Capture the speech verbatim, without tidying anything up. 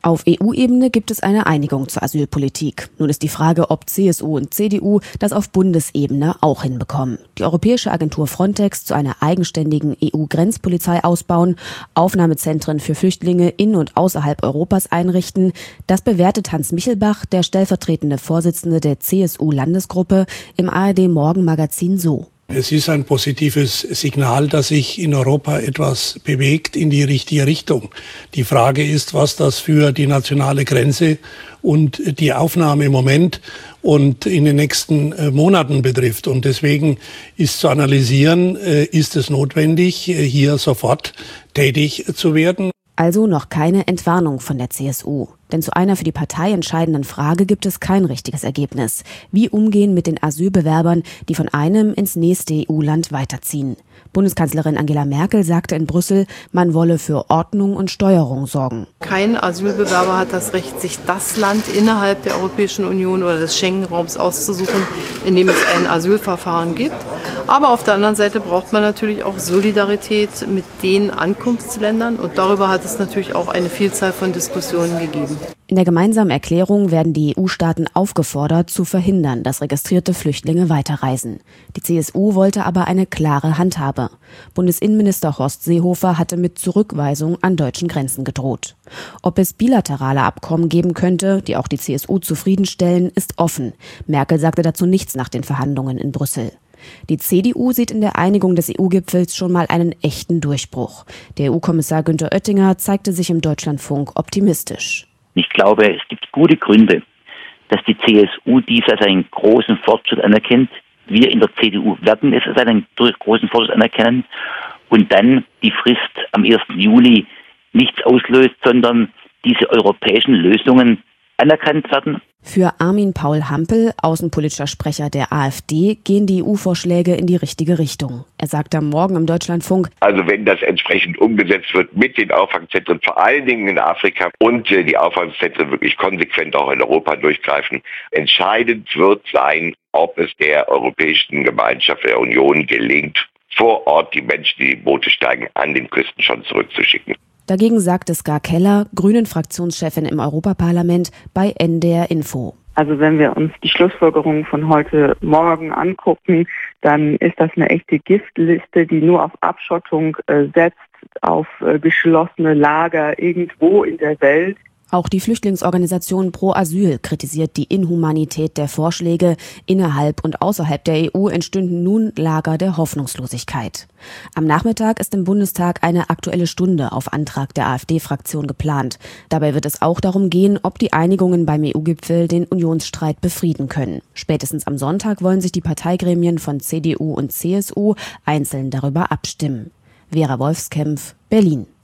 Auf E U-Ebene gibt es eine Einigung zur Asylpolitik. Nun ist die Frage, ob C S U und C D U das auf Bundesebene auch hinbekommen. Die Europäische Agentur Frontex zu einer eigenständigen E U-Grenzpolizei ausbauen, Aufnahmezentren für Flüchtlinge in und außerhalb Europas einrichten. Das bewertet Hans Michelbach, der stellvertretende Vorsitzende der C S U-Landesgruppe, im A R D-Morgenmagazin so. Es ist ein positives Signal, dass sich in Europa etwas bewegt in die richtige Richtung. Die Frage ist, was das für die nationale Grenze und die Aufnahme im Moment und in den nächsten Monaten betrifft. Und deswegen ist zu analysieren, ist es notwendig, hier sofort tätig zu werden. Also noch keine Entwarnung von der C S U. Denn zu einer für die Partei entscheidenden Frage gibt es kein richtiges Ergebnis. Wie umgehen mit den Asylbewerbern, die von einem ins nächste E U-Land weiterziehen? Bundeskanzlerin Angela Merkel sagte in Brüssel, man wolle für Ordnung und Steuerung sorgen. Kein Asylbewerber hat das Recht, sich das Land innerhalb der Europäischen Union oder des Schengen-Raums auszusuchen, in dem es ein Asylverfahren gibt. Aber auf der anderen Seite braucht man natürlich auch Solidarität mit den Ankunftsländern. Und darüber hat es natürlich auch eine Vielzahl von Diskussionen gegeben. In der gemeinsamen Erklärung werden die E U-Staaten aufgefordert, zu verhindern, dass registrierte Flüchtlinge weiterreisen. Die C S U wollte aber eine klare Handhabe. Bundesinnenminister Horst Seehofer hatte mit Zurückweisung an deutschen Grenzen gedroht. Ob es bilaterale Abkommen geben könnte, die auch die C S U zufriedenstellen, ist offen. Merkel sagte dazu nichts nach den Verhandlungen in Brüssel. Die C D U sieht in der Einigung des E U-Gipfels schon mal einen echten Durchbruch. Der E U-Kommissar Günther Oettinger zeigte sich im Deutschlandfunk optimistisch. Ich glaube, es gibt gute Gründe, dass die C S U dies als einen großen Fortschritt anerkennt. Wir in der C D U werden es als einen großen Fortschritt anerkennen und dann die Frist am ersten Juli nichts auslöst, sondern diese europäischen Lösungen anerkannt werden. Für Armin Paul Hampel, außenpolitischer Sprecher der AfD, gehen die E U-Vorschläge in die richtige Richtung. Er sagte am Morgen im Deutschlandfunk: Also wenn das entsprechend umgesetzt wird mit den Auffangzentren, vor allen Dingen in Afrika, und äh, die Auffangzentren wirklich konsequent auch in Europa durchgreifen, entscheidend wird sein, ob es der Europäischen Gemeinschaft der Union gelingt, vor Ort die Menschen, die in die Boote steigen, an den Küsten schon zurückzuschicken. Dagegen sagte Ska Keller, Grünen-Fraktionschefin im Europaparlament, bei N D R Info. Also wenn wir uns die Schlussfolgerungen von heute Morgen angucken, dann ist das eine echte Giftliste, die nur auf Abschottung äh, setzt, auf äh, geschlossene Lager irgendwo in der Welt. Auch die Flüchtlingsorganisation Pro Asyl kritisiert die Inhumanität der Vorschläge. Innerhalb und außerhalb der E U entstünden nun Lager der Hoffnungslosigkeit. Am Nachmittag ist im Bundestag eine Aktuelle Stunde auf Antrag der AfD-Fraktion geplant. Dabei wird es auch darum gehen, ob die Einigungen beim E U-Gipfel den Unionsstreit befrieden können. Spätestens am Sonntag wollen sich die Parteigremien von C D U und C S U einzeln darüber abstimmen. Vera Wolfskämpf, Berlin.